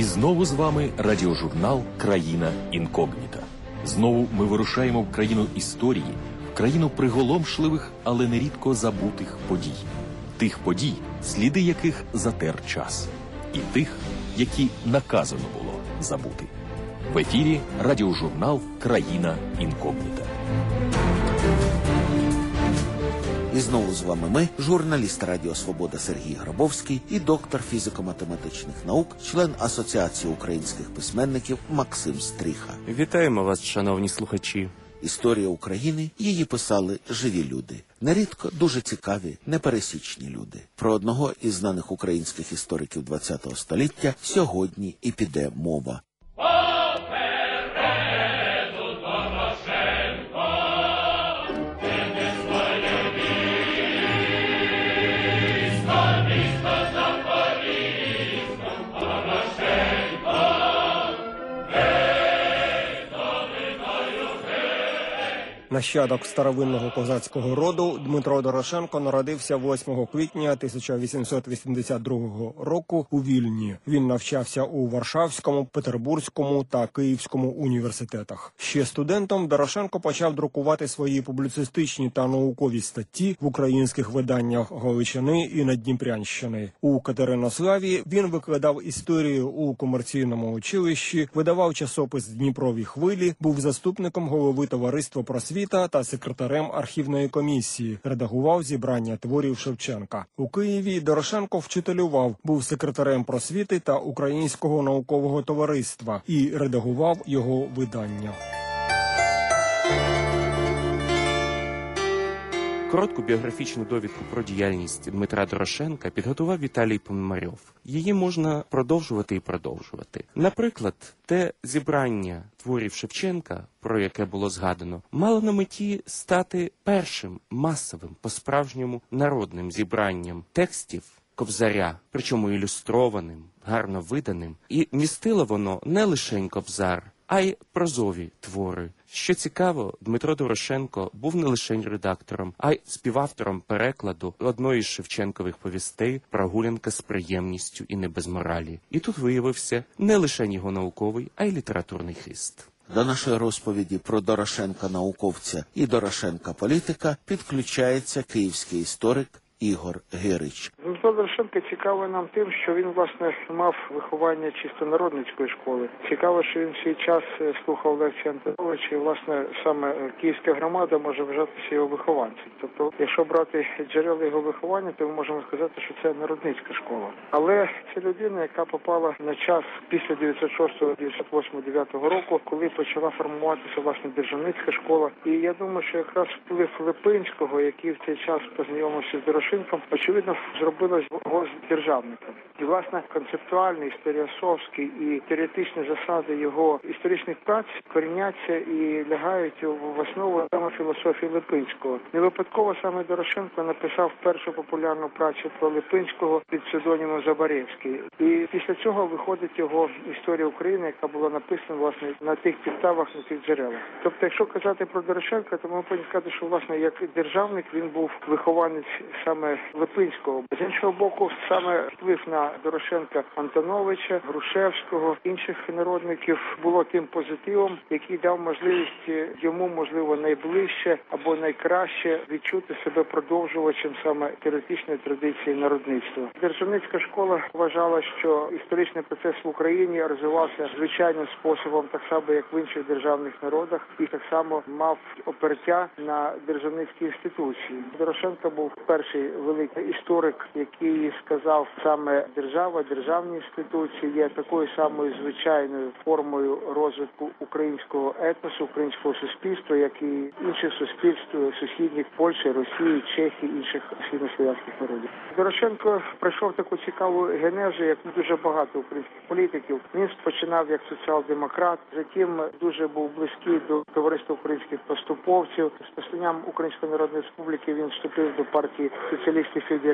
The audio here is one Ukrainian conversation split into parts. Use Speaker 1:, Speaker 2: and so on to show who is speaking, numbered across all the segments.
Speaker 1: знову з вами радіожурнал «Країна інкогніта». Знову ми вирушаємо в країну історії, в країну приголомшливих, але нерідко забутих подій. Тих подій, сліди яких затер час. І тих, які наказано було забути. В ефірі радіожурнал «Країна інкогніта».
Speaker 2: І знову з вами ми, журналіст Радіо Свобода Сергій Грабовський і доктор фізико-математичних наук, член Асоціації українських письменників Максим Стріха.
Speaker 3: Вітаємо вас, шановні слухачі.
Speaker 2: Історія України, її писали живі люди. Нерідко дуже цікаві, непересічні люди. Про одного із знаних українських істориків ХХ століття сьогодні і піде мова.
Speaker 4: Нащадок старовинного козацького роду Дмитро Дорошенко народився 8 квітня 1882 року у Вільні. Він навчався у Варшавському, Петербурзькому та Київському університетах. Ще студентом Дорошенко почав друкувати свої публіцистичні та наукові статті в українських виданнях Галичини і Наддніпрянщини. У Катеринославі він викладав історію у комерційному училищі, видавав часопис «Дніпрові хвилі», був заступником голови товариства просвіти та секретарем архівної комісії, редагував зібрання творів Шевченка. У Києві Дорошенко вчителював, був секретарем просвіти та Українського наукового товариства і редагував його видання.
Speaker 3: Коротку біографічну довідку про діяльність Дмитра Дорошенка підготував Віталій Пономарьов. Її можна продовжувати і продовжувати. Наприклад, те зібрання творів Шевченка, про яке було згадано, мало на меті стати першим масовим, по-справжньому народним зібранням текстів Кобзаря, причому ілюстрованим, гарно виданим. І містило воно не лише Кобзар, а й прозові твори. Що цікаво, Дмитро Дорошенко був не лише редактором, а й співавтором перекладу одної з Шевченкових повістей «Прогулянка з приємністю і не без моралі». І тут виявився не лише його науковий, а й літературний хист.
Speaker 2: До нашої розповіді про Дорошенка-науковця і Дорошенка-політика підключається київський історик Ігор Гирич.
Speaker 5: Дмитро Дорошенко цікавий нам тим, що він, власне, мав виховання чисто народницької школи. Цікаво, що він в свій час слухав лекції Антоновича, і, власне, саме київська громада може вважатися його вихованцем. Тобто, якщо брати джерела його виховання, то ми можемо сказати, що це народницька школа. Але це людина, яка попала на час після 906, 98, 9 року, коли почала формуватися, власне, державницька школа. І я думаю, що якраз вплив Липинського, який в цей час познайомився з Дорошенком, очевидно, зробило його з державником. І, власне, концептуальні, історіософські і теоретичні засади його історичних праць коріняться і лягають в основу саме філософії Липинського. Не випадково саме Дорошенко написав першу популярну працю про Липинського під псевдонімом Забаревський. І після цього виходить його історія України, яка була написана, власне, на тих підставах, на тих джерелах. Тобто, якщо казати про Дорошенка, то ми повинні сказати, що, власне, як державник він був вихованець саме Липинського. З іншого боку, саме вплив на Дорошенка Антоновича, Грушевського, інших народників було тим позитивом, який дав можливість йому, можливо, найближче або найкраще відчути себе продовжувачем саме теоретичної традиції народництва. Державницька школа вважала, що історичний процес в Україні розвивався звичайним способом, так само, як в інших державних народах, і так само мав опертя на державницькі інституції. Дорошенко був перший великий історик, який сказав, саме держава, державні інституції є такою самою звичайною формою розвитку українського етносу, українського суспільства, як і інших суспільств сусідніх Польщі, Росії, Чехії, інших східнослов'янських народів. Дорошенко пройшов таку цікаву генезу, як дуже багато українських політиків. Він починав як соціал-демократ, затім дуже був близький до товариства українських поступовців. З постанням Української Народної Республіки він вступив до партії соціалістів-федералістів.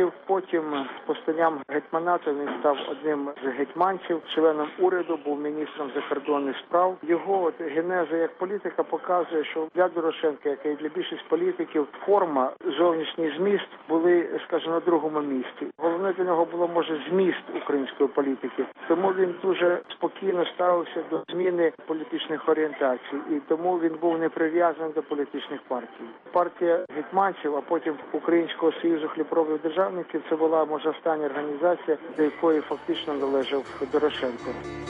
Speaker 5: урядів. Потім з постанням гетьманату він став одним з гетьманців, членом уряду, був міністром закордонних справ. Його генеза як політика показує, що для Дорошенка, як і для більшості політиків, форма, зовнішній зміст були, скажімо, на другому місці. Головне для нього було, може, зміст української політики. Тому він дуже спокійно ставився до зміни політичних орієнтацій. І тому він був не прив'язаний до політичних партій. Партія гетьманців, а потім Українського союзу хліборобних державників, це була, може, остання організація, до якої фактично належав Дорошенко.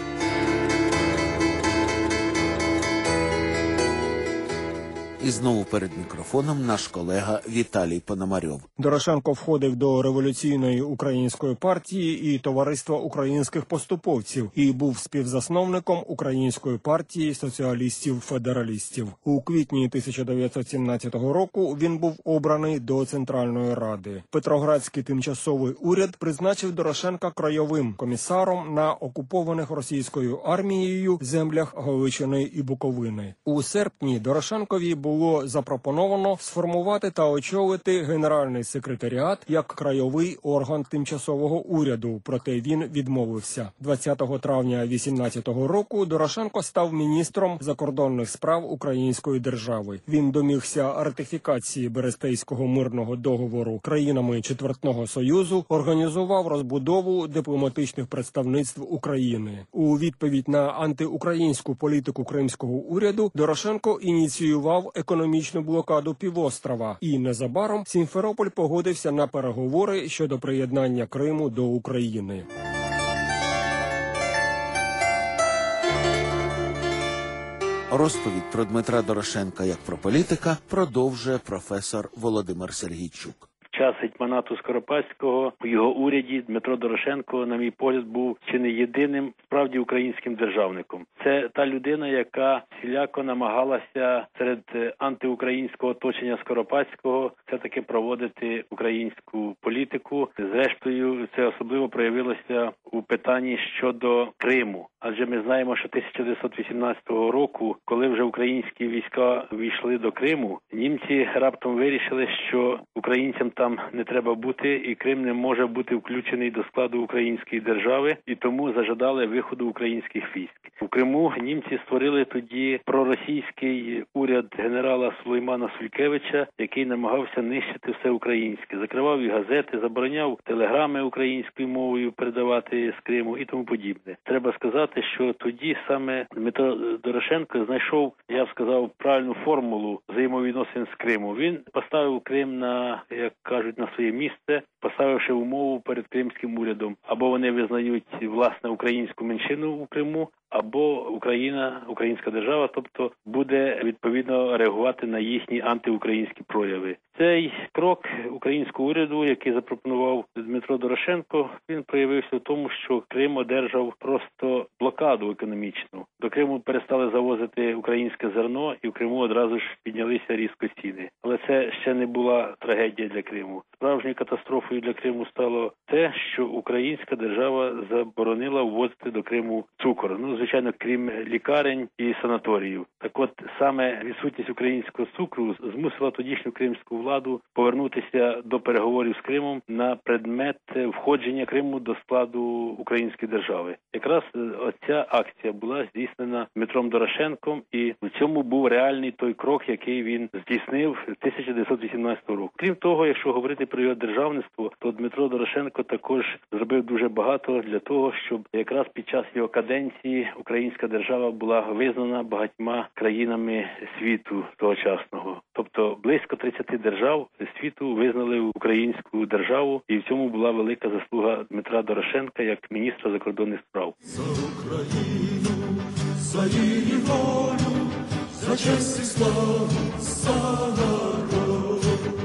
Speaker 2: І знову перед мікрофоном наш колега Віталій Пономарьов.
Speaker 4: Дорошенко входив до революційної української партії і Товариства українських поступовців і був співзасновником Української партії соціалістів-федералістів. У квітні 1917 року він був обраний до Центральної Ради. Петроградський тимчасовий уряд призначив Дорошенка краєвим комісаром на окупованих російською армією землях Галичини і Буковини. У серпні Дорошенкові було запропоновано сформувати та очолити Генеральний секретаріат як краєвий орган тимчасового уряду, проте він відмовився. 20 травня 2018 року Дорошенко став міністром закордонних справ Української держави. Він домігся ратифікації Берестейського мирного договору країнами Четвертного Союзу, організував розбудову дипломатичних представництв України. У відповідь на антиукраїнську політику кримського уряду Дорошенко ініціював економічну блокаду півострова, і незабаром Сімферополь погодився на переговори щодо приєднання Криму до України.
Speaker 2: Розповідь про Дмитра Дорошенка як про політика продовжує професор Володимир Сергійчук.
Speaker 6: В час гетьманату Скоропадського у його уряді Дмитро Дорошенко, на мій погляд, був чи не єдиним справді українським державником. Це та людина, яка всіляко намагалася серед антиукраїнського оточення Скоропадського все-таки проводити українську політику. Зрештою, це особливо проявилося у питанні щодо Криму. Адже ми знаємо, що 1918 року, коли вже українські війська війшли до Криму, німці раптом вирішили, що українцям там не треба бути, і Крим не може бути включений до складу української держави, і тому зажадали виходу українських військ. У Криму німці створили тоді проросійський уряд генерала Сулеймана Сулькевича, який намагався нищити все українське. Закривав і газети, забороняв телеграми українською мовою передавати з Криму і тому подібне. Треба сказати, що тоді саме Дмитро Дорошенко знайшов, я б сказав, правильну формулу взаємовідносин з Кримом. Він поставив Крим на, як кажуть, на своє місце, поставивши умову перед кримським урядом. Або вони визнають, власне, українську меншину у Криму, або Україна, українська держава, тобто буде відповідно реагувати на їхні антиукраїнські прояви. Цей крок українського уряду, який запропонував Дмитро Дорошенко, він проявився в тому, що Крим одержав просто блокаду економічну. До Криму перестали завозити українське зерно, і в Криму одразу ж піднялися різко ціни. Але це ще не була трагедія для Криму. Справжньою катастрофою для Криму стало те, що українська держава заборонила ввозити до Криму цукор. Звичайно, крім лікарень і санаторіїв. Так от, саме відсутність українського цукру змусила тодішню кримську владу повернутися до переговорів з Кримом на предмет входження Криму до складу української держави. Якраз оця акція була здійснена Дмитром Дорошенком, і в цьому був реальний той крок, який він здійснив 1918 року. Крім того, якщо говорити про його державництво, то Дмитро Дорошенко також зробив дуже багато для того, щоб якраз під час його каденції українська держава була визнана багатьма країнами світу тогочасного. Тобто близько 30 держав світу визнали українську державу, і в цьому була велика заслуга Дмитра Дорошенка як міністра закордонних справ.
Speaker 7: За Україну, за її волю, за честь і славу, за народ.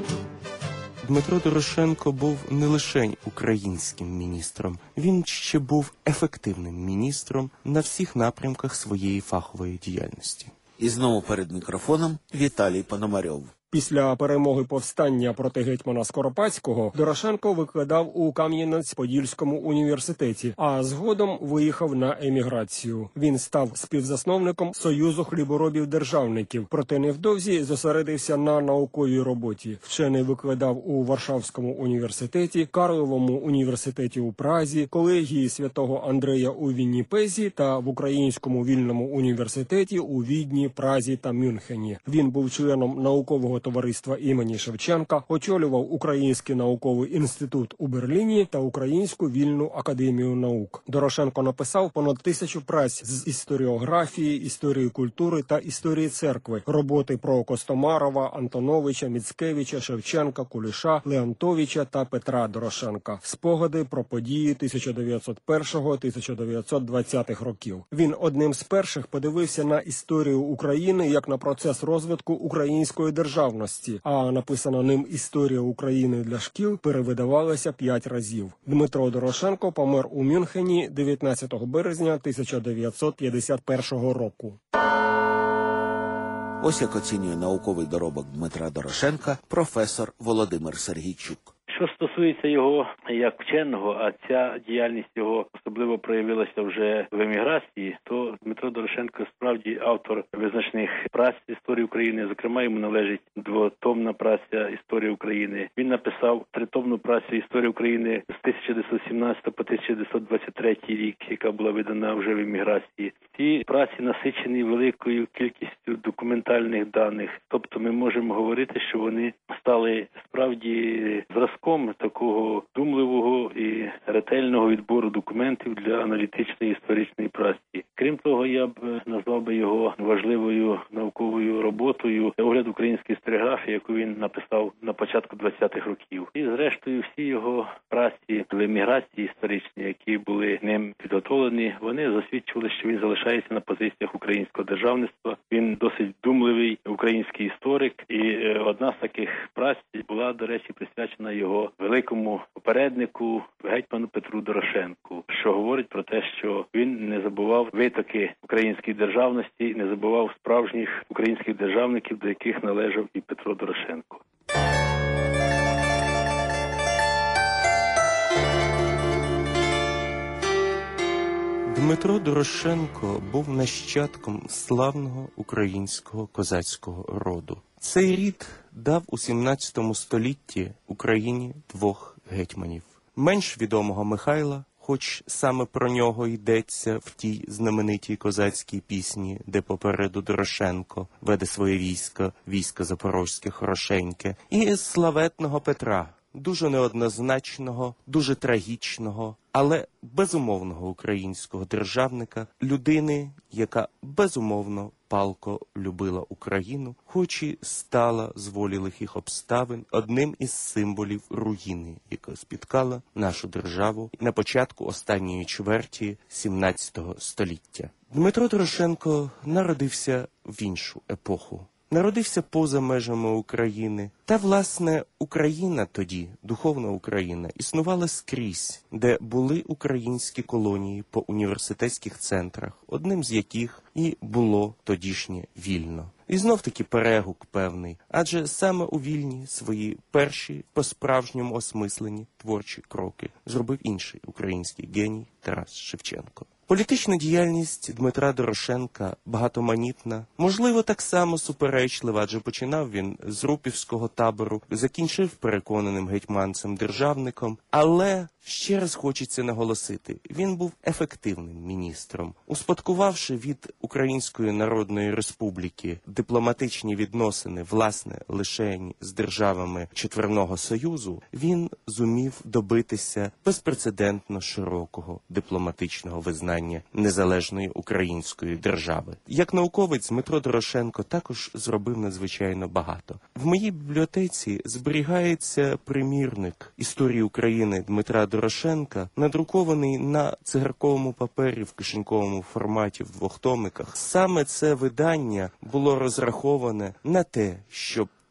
Speaker 3: Дмитро Дорошенко був не лише українським міністром, він ще був ефективним міністром на всіх напрямках своєї фахової діяльності.
Speaker 2: І знову перед мікрофоном Віталій Пономарьов.
Speaker 4: Після перемоги повстання проти гетьмана Скоропадського Дорошенко викладав у Кам'янець-Подільському університеті, а згодом виїхав на еміграцію. Він став співзасновником Союзу хліборобів-державників, проте невдовзі зосередився на науковій роботі. Вчений викладав у Варшавському університеті, Карловому університеті у Празі, колегії святого Андрея у Вінніпезі та в Українському вільному університеті у Відні, Празі та Мюнхені. Він був членом наукового товариства імені Шевченка, очолював Український науковий інститут у Берліні та Українську вільну академію наук. Дорошенко написав понад 1000 праць з історіографії, історії культури та історії церкви, роботи про Костомарова, Антоновича, Міцкевича, Шевченка, Куліша, Леонтовича та Петра Дорошенка. Спогади про події 1901-1920 років. Він одним з перших подивився на історію України як на процес розвитку української державності, а написана ним «Історія України для шкіл» перевидавалася 5 разів. Дмитро Дорошенко помер у Мюнхені 19 березня 1951 року.
Speaker 2: Ось як оцінює науковий доробок Дмитра Дорошенка професор Володимир Сергійчук.
Speaker 6: Що стосується його як вченого, а ця діяльність його особливо проявилася вже в еміграції, то Дмитро Дорошенко справді автор визначних праць історії України. Зокрема, йому належить 2-томна праця «Історія України». Він написав 3-томну працю «Історія України» з 1917 по 1923 рік, яка була видана вже в еміграції. Ці праці насичені великою кількістю документальних даних. Тобто ми можемо говорити, що вони стали справді зразком такого думливого і ретельного відбору документів для аналітичної історичної праці. Крім того, я б назвав би його важливою науковою роботою «Огляд української історіографії», яку він написав на початку 20-х років. І зрештою всі його праці в еміграції історичні, які були ним підготовлені, вони засвідчували, що він залишається на позиціях українського державництва. Він досить думливий український історик, і одна з таких праць була, до речі, присвячена його великому попереднику гетьману Петру Дорошенку, що говорить про те, що він не забував витоки української державності, не забував справжніх українських державників, до яких належав і Петро Дорошенко.
Speaker 3: Дмитро Дорошенко був нащадком славного українського козацького роду. Цей рід дав у 17 столітті Україні 2 гетьманів. Менш відомого Михайла, хоч саме про нього йдеться в тій знаменитій козацькій пісні, де попереду Дорошенко веде своє військо запорозьке хорошеньке, і славетного Петра, дуже неоднозначного, дуже трагічного, але безумовного українського державника, людини, яка безумовно палко любила Україну, хоч і стала з волі лихих обставин одним із символів руїни, яка спіткала нашу державу на початку останньої чверті 17 століття. Дмитро Дорошенко народився в іншу епоху. Народився поза межами України. Та, власне, Україна тоді, духовна Україна, існувала скрізь, де були українські колонії по університетських центрах, одним з яких і було тодішнє Вільно. І знов-таки перегук певний, адже саме у Вільні свої перші по-справжньому осмислені творчі кроки зробив інший український геній Тарас Шевченко. Політична діяльність Дмитра Дорошенка багатоманітна, можливо, так само суперечлива, адже починав він з Рупівського табору, закінчив переконаним гетьманцем-державником, але ще раз хочеться наголосити, він був ефективним міністром. Успадкувавши від Української Народної Республіки дипломатичні відносини, власне, лише з державами Четверного Союзу, він зумів добитися безпрецедентно широкого дипломатичного визнання незалежної української держави. Як науковець Дмитро Дорошенко також зробив надзвичайно багато. В моїй бібліотеці зберігається примірник історії України Дмитра Дорошенка, надрукований на цигарковому папері в кишеньковому форматі в 2 томиках. Саме це видання було розраховане на те, щоб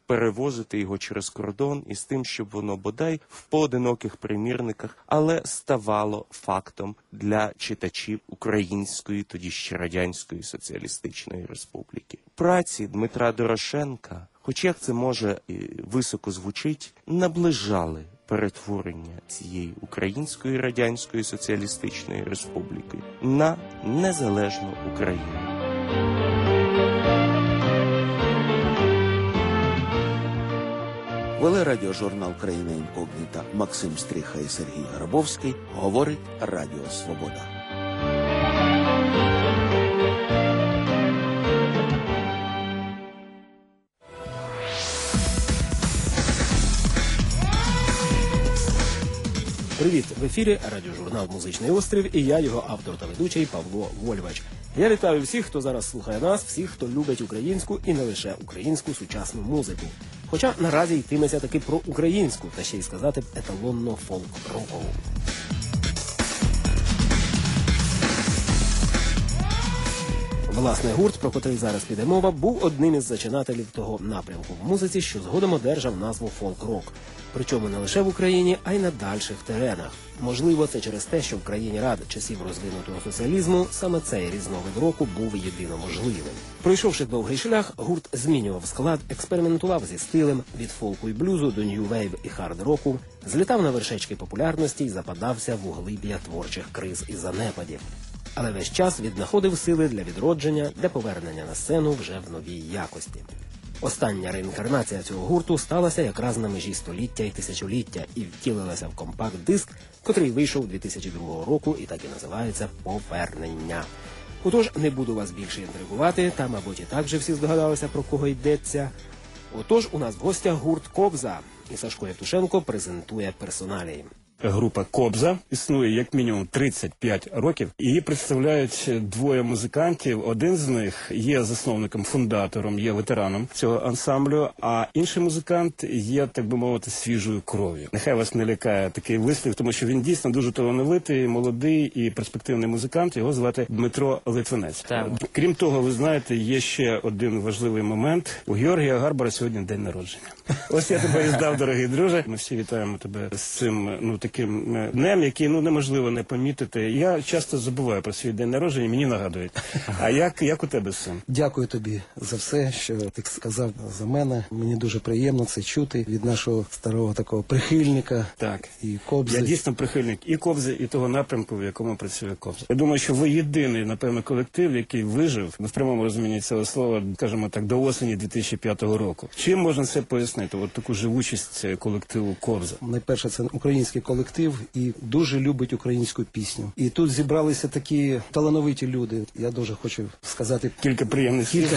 Speaker 3: перевозити його через кордон і з тим, щоб воно бодай в поодиноких примірниках, але ставало фактом для читачів Української, тоді ще Радянської Соціалістичної Республіки. Праці Дмитра Дорошенка, хоч як це може і високо звучить, наближали перетворення цієї Української Радянської Соціалістичної Республіки на незалежну Україну.
Speaker 2: Вели радіожурнал «Країна інкогніта» Максим Стріха і Сергій Грабовський. Говорить Радіо Свобода.
Speaker 8: Привіт! В ефірі радіожурнал «Музичний острів» і я, його автор та ведучий Павло Вольвач. Я вітаю всіх, хто зараз слухає нас, всіх, хто любить українську і не лише українську сучасну музику. Хоча наразі йтиметься таки про українську, та ще й сказати еталонно фолк-рокову. Власне, гурт, про котрий зараз піде мова, був одним із зачинателів того напрямку в музиці, що згодом одержав назву фолк-рок. Причому не лише в Україні, а й на дальших теренах. Можливо, це через те, що в країні Рад часів розвинутого соціалізму саме цей різновид року був єдино можливим. Пройшовши довгий шлях, гурт змінював склад, експериментував зі стилем від фолку і блюзу до нью-вейв і хард-року, злітав на вершечки популярності і западався в углиб'я творчих криз і занепадів. Але весь час віднаходив сили для відродження, для повернення на сцену вже в новій якості. Остання реінкарнація цього гурту сталася якраз на межі століття і тисячоліття і втілилася в компакт-диск, котрий вийшов 2002 року і так і називається «Повернення». Отож, не буду вас більше інтригувати, та, мабуть, і так вже всі здогадалися, про кого йдеться. Отож, у нас в гостях гурт «Кобза», і Сашко Євтушенко презентує персоналії.
Speaker 9: Група «Кобза» існує як мінімум 35 років. Її представляють двоє музикантів. Один з них є засновником, фундатором, є ветераном цього ансамблю, а інший музикант є, так би мовити, свіжою кров'ю. Нехай вас не лякає такий вислів, тому що він дійсно дуже талановитий, молодий і перспективний музикант. Його звати Дмитро Литвинець. Крім того, ви знаєте, є ще один важливий момент. У Георгія Гарбара сьогодні день народження. Ось я тебе і здав, дорогий друже. Ми всі вітаємо тебе з цим, таким днем, який, неможливо не помітити. Я часто забуваю про свій день народження, мені нагадують. А як у тебе з цим?
Speaker 10: Дякую тобі за все, що ти сказав за мене. Мені дуже приємно це чути від нашого старого такого прихильника.
Speaker 9: Так.
Speaker 10: І Кобзи.
Speaker 9: Я дійсно прихильник і Кобзи, і того напрямку, в якому працює Кобза. Я думаю, що ви єдиний, напевно, колектив, який вижив, в прямому розумінні цього слова, скажімо так, до осені 2005 року. Чим можна це пояснити? От таку живучість колективу Кобза.
Speaker 10: Найперше, це український колектив і дуже любить українську пісню. І тут зібралися такі талановиті люди. Я дуже хочу сказати
Speaker 9: кілька приємних слів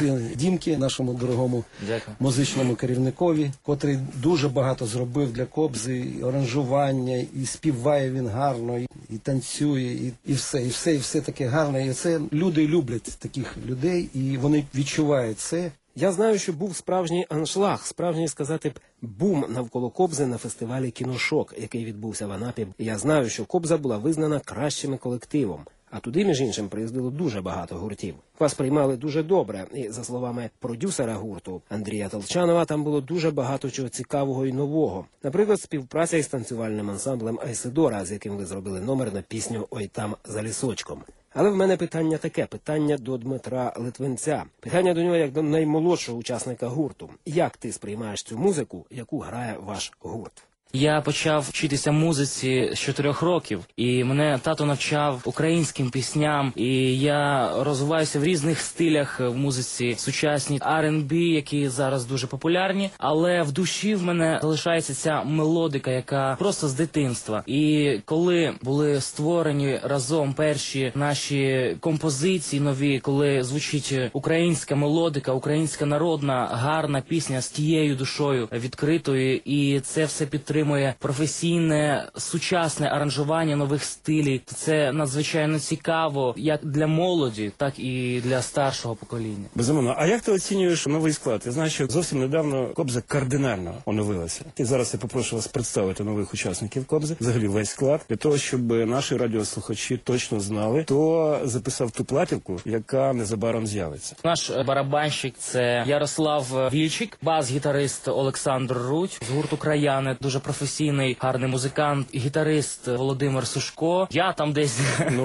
Speaker 10: Дімки, нашому дорогому музичному керівникові, котрий дуже багато зробив для Кобзи, і аранжування, і співає він гарно, і танцює, і все таке гарне. І це люди люблять таких людей, і вони відчувають це.
Speaker 8: Я знаю, що був справжній аншлаг, справжній, сказати б, бум навколо Кобзи на фестивалі «Кіношок», який відбувся в Анапі. Я знаю, що Кобза була визнана кращим колективом. А туди, між іншим, приїздило дуже багато гуртів. Вас приймали дуже добре. І, за словами продюсера гурту Андрія Толчанова, там було дуже багато чого цікавого і нового. Наприклад, співпраця із танцювальним ансамблем «Айседора», з яким ви зробили номер на пісню «Ой там за лісочком». Але в мене питання таке, питання до Дмитра Литвинця. Питання до нього як до наймолодшого учасника гурту. Як ти сприймаєш цю музику, яку грає ваш гурт?
Speaker 11: Я почав вчитися музиці з 4 років, і мене тато навчав українським пісням, і я розвиваюся в різних стилях в музиці сучасній, R&B, які зараз дуже популярні, але в душі в мене залишається ця мелодика, яка просто з дитинства. І коли були створені разом перші наші композиції нові, коли звучить українська мелодика, українська народна, гарна пісня з тією душою відкритою, і це все підтримує підтримує професійне, сучасне аранжування нових стилів. Це надзвичайно цікаво як для молоді, так і для старшого покоління.
Speaker 9: Безумовно. А як ти оцінюєш новий склад? Я знаю, що зовсім недавно Кобза кардинально оновилася. І зараз я попрошу вас представити нових учасників Кобзи, взагалі весь склад, для того, щоб наші радіослухачі точно знали, хто записав ту платівку, яка незабаром з'явиться.
Speaker 11: Наш барабанщик – це Ярослав Вільчик, бас-гітарист Олександр Рудь з гурту «Краяни», дуже професійний, гарний музикант, гітарист Володимир Сушко, я там десь,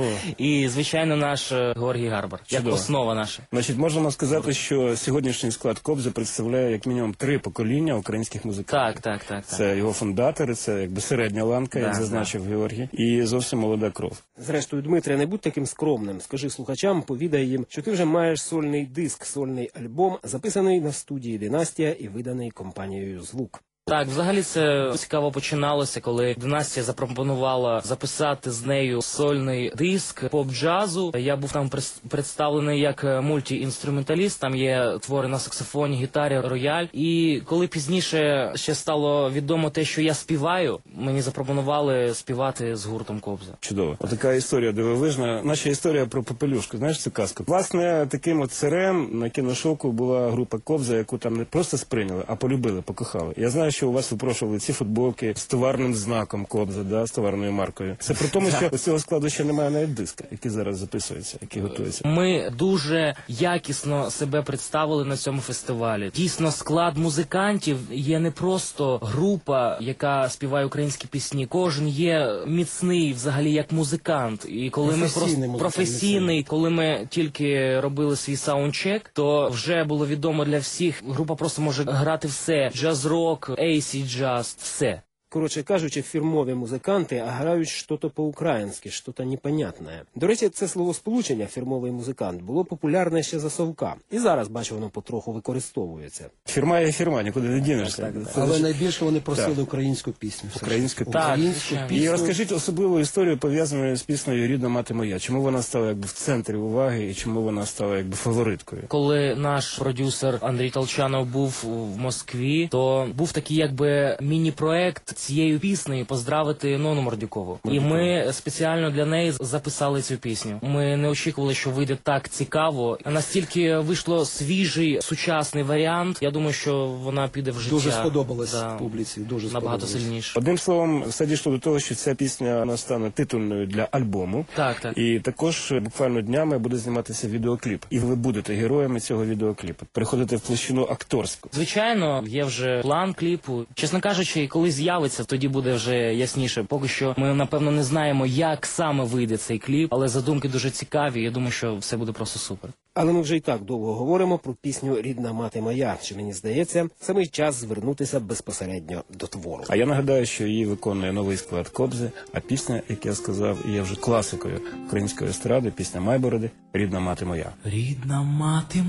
Speaker 11: і, звичайно, наш Георгій Гарбар, як основа наша.
Speaker 9: Значить, можемо сказати, що сьогоднішній склад Кобзи представляє як мінімум 3 покоління українських музикантів.
Speaker 11: Так.
Speaker 9: Це його фундатори, це якби середня ланка, як зазначив Георгій, і зовсім молода кров.
Speaker 8: Зрештою, Дмитре, не будь таким скромним. Скажи слухачам, повідай їм, що ти вже маєш сольний диск, сольний альбом, записаний на студії «Династія» і виданий компанією «Звук».
Speaker 11: Так, взагалі це цікаво починалося, коли Династія запропонувала записати з нею сольний диск поп-джазу. Я був там представлений як мультіінструменталіст, там є твори на саксофоні, гітарі, рояль. І коли пізніше ще стало відомо те, що я співаю, мені запропонували співати з гуртом Кобза.
Speaker 9: Чудово. Отака історія дивовижна. Наша історія про Попелюшку. Знаєш цю казку? Власне, таким от царем на кіношоку була група Кобза, яку там не просто сприйняли, а полюбили, покохали. Я знаю, що у вас випрошували ці футболки з товарним знаком Кобза, з товарною маркою. Це при тому, що з цього складу ще немає навіть диска, який зараз записується, який готується.
Speaker 11: Ми дуже якісно себе представили на цьому фестивалі. Дійсно, склад музикантів є не просто група, яка співає українські пісні. Кожен є міцний взагалі як музикант. І коли професійний, коли ми тільки робили свій саундчек, то вже було відомо для всіх, група просто може грати все. Джаз-рок, acid jazz, все.
Speaker 8: Коротше кажучи, фірмові музиканти, а грають щось по-українськи, щось непонятне. До речі, це словосполучення «фірмовий музикант» було популярне ще за Совка. І зараз, бачу, воно потроху використовується.
Speaker 9: Фірма є фірма, нікуди не дінешся.
Speaker 10: Але найбільше вони просили українську пісню.
Speaker 9: Українську
Speaker 11: пісню.
Speaker 9: І розкажіть особливу історію, пов'язану з піснею «Рідна мати моя». Чому вона стала якби в центрі уваги і чому вона стала якби фавориткою?
Speaker 11: Коли наш продюсер Андрій Толчанов був в Москві, то був такий якби міні-проект цією піснею поздравити Нону Мордюкову. І ми спеціально для неї записали цю пісню. Ми не очікували, що вийде так цікаво. Настільки вийшло свіжий, сучасний варіант. Я думаю, що вона піде в життя.
Speaker 10: Дуже сподобалась публіці, дуже
Speaker 11: набагато
Speaker 10: сподобалась.
Speaker 11: сильніше.
Speaker 9: Одним словом, все дійшло до того, що ця пісня вона стане титульною для альбому.
Speaker 11: Так.
Speaker 9: І також буквально днями буде зніматися відеокліп. І ви будете героями цього відеокліпу. Переходите в площину акторську.
Speaker 11: Звичайно, є вже план кліпу. Чесно кажучи, коли з'явиться, тоді буде вже ясніше. Поки що ми, напевно, не знаємо, як саме вийде цей кліп, але задумки дуже цікаві, я думаю, що все буде просто супер.
Speaker 8: Але ми вже і так довго говоримо про пісню «Рідна мати моя», що, мені здається, саме час звернутися безпосередньо до твору.
Speaker 9: А я нагадаю, що її виконує новий склад Кобзи, а пісня, як я сказав, є вже класикою української естради, пісня Майбороди «Рідна мати моя».
Speaker 7: Рідна мати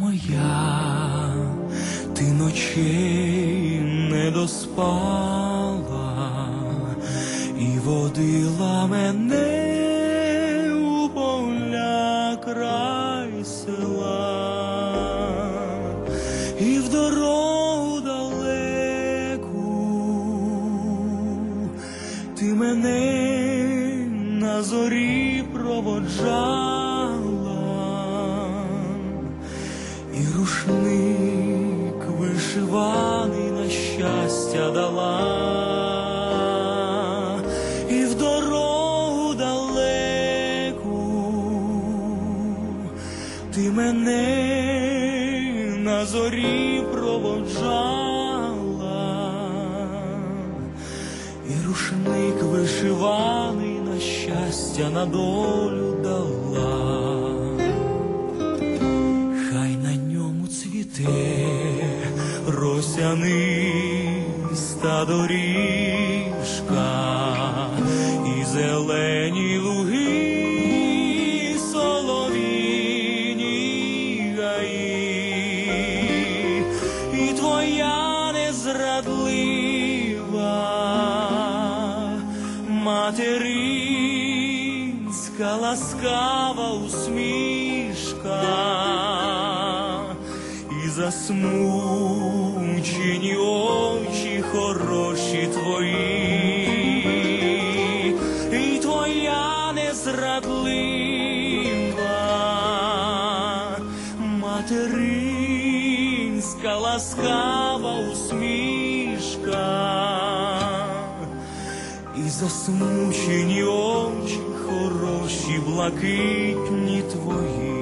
Speaker 7: моя, ти ночей не доспала і водила мене у поля край села, і в дорогу далеку ти мене на зорі проводжала, і рушник вишиваний на щастя дала. І в дорогу далеку ти мене на зорі проводжала, і рушник вишиваний на щастя на долю дала. Хай на ньому цвіте росяниста доріжка, і зелені луги, солов'їні гаї, і твоя незрадлива материнська ласкава усмішка, і засмучені очі хоробрі хороші твої, і твоя незрадлива материнська ласкава усмішка, і засмучені очі хороші, блакитні твої.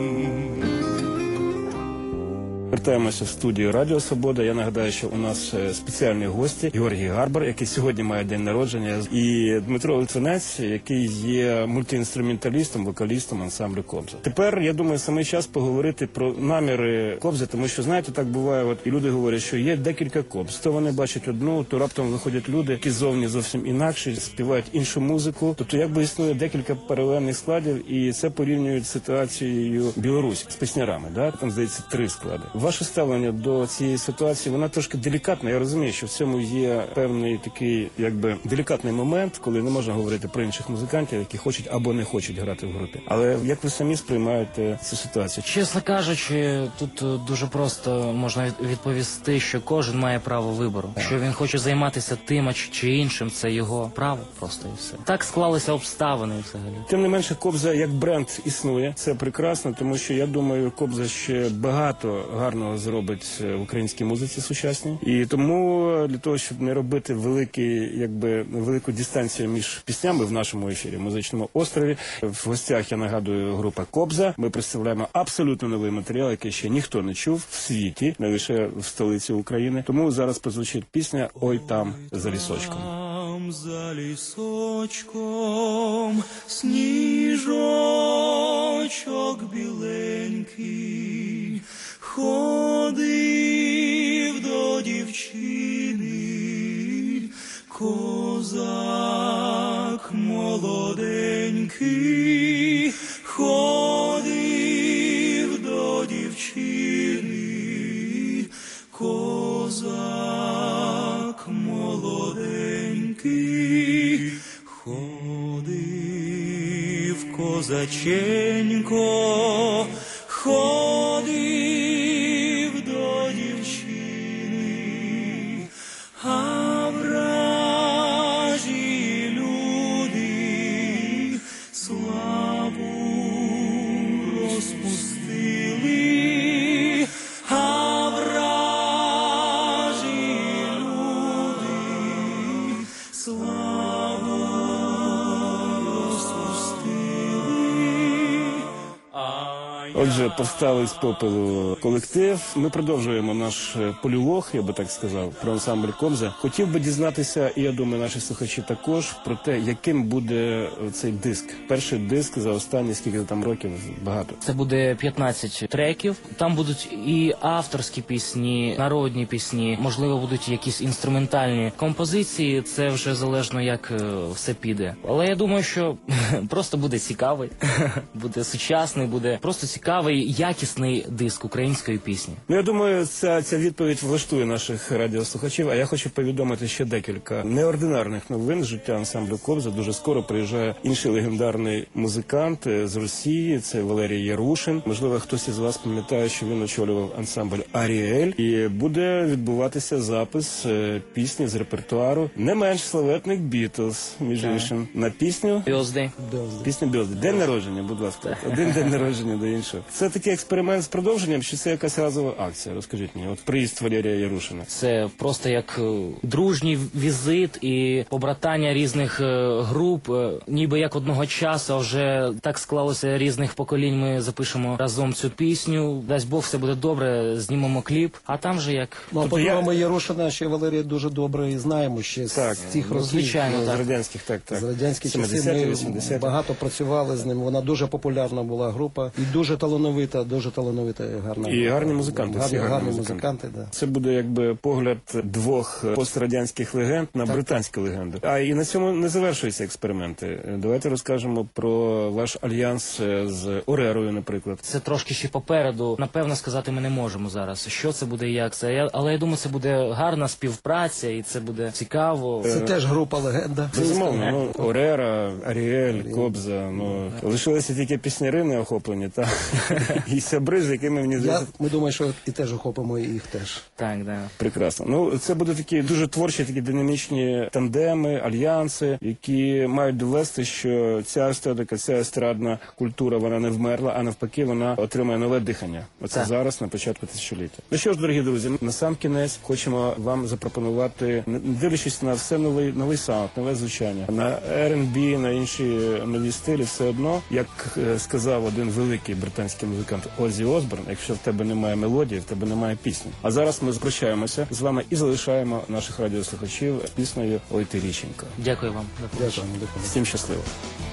Speaker 9: Вертаємося в студію Радіо Свобода. Я нагадаю, що у нас спеціальні гості Георгій Гарбар, який сьогодні має день народження, і Дмитро Литвинець, який є мультиінструменталістом, вокалістом ансамблю «Кобза». Тепер, я думаю, саме час поговорити про наміри «Кобзи», тому що, знаєте, так буває, от і люди говорять, що є декілька «Кобз». То вони бачать одну, то раптом виходять люди, які зовні зовсім інакші, співають іншу музику. Тобто, якби існує декілька паралельних складів, і це порівнюють з ситуацією Білорусі з піснярами, да? Там, здається, 3 склади. Ваше ставлення до цієї ситуації, вона трошки делікатна. Я розумію, що в цьому є певний такий, якби, делікатний момент, коли не можна говорити про інших музикантів, які хочуть або не хочуть грати в групі. Але як ви самі сприймаєте цю ситуацію?
Speaker 11: Чесно кажучи, тут дуже просто можна відповісти, що кожен має право вибору. Що він хоче займатися тим чи іншим, це його право просто і все. Так склалися обставини взагалі.
Speaker 9: Тим не менше, «Кобза» як бренд існує. Це прекрасно, тому що, я думаю, «Кобза» ще багато гарного зробить в українській музиці сучасній. І тому для того, щоб не робити велику дистанцію між піснями в нашому ефірі, в музичному острові, в гостях, я нагадую, група «Кобза». Ми представляємо абсолютно новий матеріал, який ще ніхто не чув в світі, не лише в столиці України. Тому зараз прозвучить пісня «Ой там за лісочком».
Speaker 7: Там за лісочком сніжочок біленький ходив до дівчини, козак молоденький ходив до дівчини, козак молоденький ходив, козаченько ходив до дівчини, а вражі люди славу розпустили, а вражі люди славу розпустили.
Speaker 9: Отже, повстали з попелу колектив. Ми продовжуємо наш полілог, я би так сказав, про ансамбль «Кобза». Хотів би дізнатися, і я думаю, наші слухачі також, про те, яким буде цей диск. Перший диск за останні, скільки там років, багато.
Speaker 11: Це буде 15 треків. Там будуть і авторські пісні, народні пісні, можливо, будуть якісь інструментальні композиції. Це вже залежно, як все піде. Але я думаю, що просто буде цікавий, буде сучасний, буде просто цікавий, якісний диск української пісні.
Speaker 9: Ну, я думаю, ця відповідь влаштує наших радіослухачів, а я хочу повідомити ще декілька неординарних новин з життя ансамблю «Кобза». Дуже скоро приїжджає інший легендарний музикант з Росії, це Валерій Ярушин. Можливо, хтось із вас пам'ятає, що він очолював ансамбль «Аріель», і буде відбуватися запис пісні з репертуару не менш славетних «Бітлз», між іншим, на пісню
Speaker 11: «Бьозди».
Speaker 9: Пісня «Бьозди». День народження, будь ласка. Один день народження до іншого. Це такий експеримент з продовженням, чи це якась разова акція? Розкажіть мені, от приїзд Валерія Ярушина.
Speaker 11: Це просто як дружній візит і побратання різних груп, ніби як одного часу, а вже так склалося різних поколінь, ми запишемо разом цю пісню. Дасть Бог, все буде добре, знімемо кліп, а там же як...
Speaker 10: Ну, по-моєму, Ярушина ще Валерія дуже добре і знаємо ще з тих років.
Speaker 11: Звичайно,
Speaker 9: з радянських, так.
Speaker 10: З радянських часів ми багато працювали з ним. Вона дуже популярна була група і дуже талановита, гарна.
Speaker 9: І гарні музиканти.
Speaker 10: Гарні музиканти, да.
Speaker 9: Це буде якби погляд двох пострадянських легенд на британську легенду. А і на цьому не завершуються експерименти. Давайте розкажемо про ваш альянс з Орерою, наприклад.
Speaker 11: Це трошки ще попереду. Напевно, сказати ми не можемо зараз, що це буде і як це. Але я думаю, це буде гарна співпраця і це буде цікаво.
Speaker 10: Це теж група легенда.
Speaker 9: Безумовно, Орера, Аріель, «Кобза. Лишилися тільки піснярини охоплені, та і сябри, з якими мені здається.
Speaker 10: Ми думаємо, що і теж охопимо їх теж.
Speaker 11: Так, да.
Speaker 9: Прекрасно. Ну, це будуть такі дуже творчі, такі динамічні тандеми, альянси, які мають довести, що ця естетика, ця естрадна культура, вона не вмерла, а навпаки, вона отримає нове дихання. Оце
Speaker 11: Так.
Speaker 9: зараз, на початку тисячоліття. Ну що ж, дорогі друзі, на сам кінець хочемо вам запропонувати, не дивлячись на все новий саунд, нове звучання, на R&B, на інші нові стилі, все одно, як сказав один великий британський музикант Оззі Осборн, якщо в тебе немає мелодії, в тебе немає пісні. А зараз ми прощаємося з вами і залишаємо наших радіослухачів піснею «Ой ти річенько».
Speaker 11: Дякую вам.
Speaker 10: Дякую.
Speaker 9: Всім щасливо.